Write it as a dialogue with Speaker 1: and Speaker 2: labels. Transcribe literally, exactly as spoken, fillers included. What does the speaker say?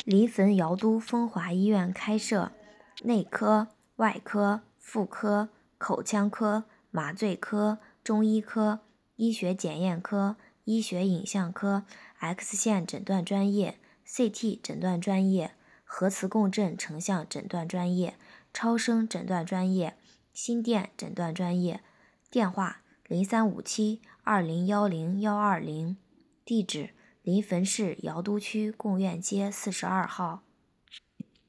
Speaker 1: 临汾瑶都风华医院开设内科、外科、妇科、口腔科、麻醉科、中医科、医学检验科、医学影像科、X 线诊断专业、C T 诊断专业、核磁共振成像诊断专业、超声诊断专业、心电诊断专业。电话零三五七二零幺零幺二零，地址临汾市瑶都区贡院街四十二号。